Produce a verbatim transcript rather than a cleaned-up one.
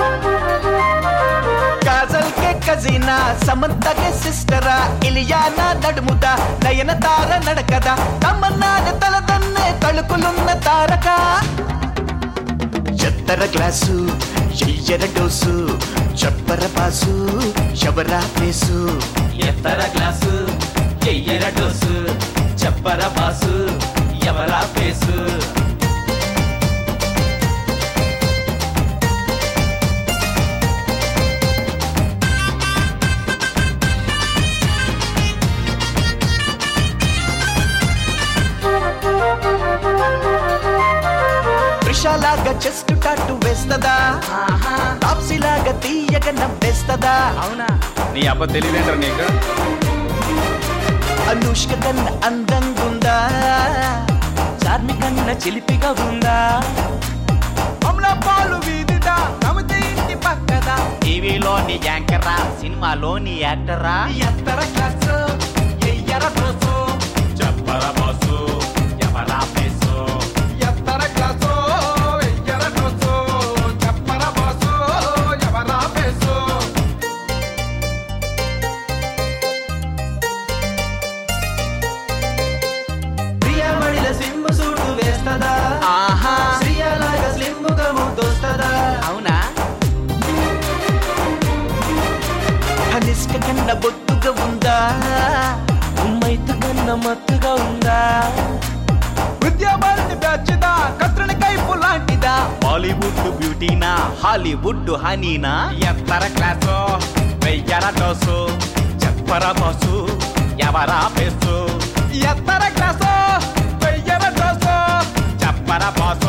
काजल के कजीना समंता के सिस्टरा इलियाना नडमुदा नयन तार नडकदा तमन्ना तलदन्ने तळुकुलुन्न तारका ఎత్తర గ్లాసు ఎయ్యర డోసు చెప్పర బాసు శబరా పేసు ఎత్తర గ్లాసు ఎయ్యర డోసు చెప్పర బాసు ఎవరా పేసు త్రిషాలాగా చెస్ట్ టాటూ వేస్తదా తాప్సీలాగా తీయగా నవ్వేస్తదా అవునా నీ అబ్బ తెలివేంద్ర నీకు అనుష్క కన్న అందంగుందా చార్మి కన్న చిలిపిగా ఉందా అమలా పాలు వీధిదా నమతే ఇంటి పక్కదా టీవీలోని యాంకరా సినిమాలోని యాక్టరా ఎత్తర క్లాసు ఎయ్యర డోసు చెప్పర బాసు ఎవరా పేసు ఎత్తర క్లాసు ఎయ్యర డోసు చెప్పర బాసు ఎవరా పేసు ప్రియమణిల సింబు సూటు వేస్తదా ఆహా శ్రీయాలాగా స్లిమ్ముగా ముద్దొస్తదా అవునా కనిష్క కన్న బొత్తుగా ఉందా ఉమ్మైతు కన్న మత్తుగా ఉందా విద్యాబాలని బ్యాచ్దా కత్రణ కైపు లాంటిదా బాలీవుడ్ బ్యూటీనా హాలీవుడ్ హనీనా ఎత్తర క్లాసు వెయ్యర డోసు చెప్పర బాసు ఎవరా పేసు ఎత్తర క్లాసు వెయ్యర డోసు చెప్పర బాసు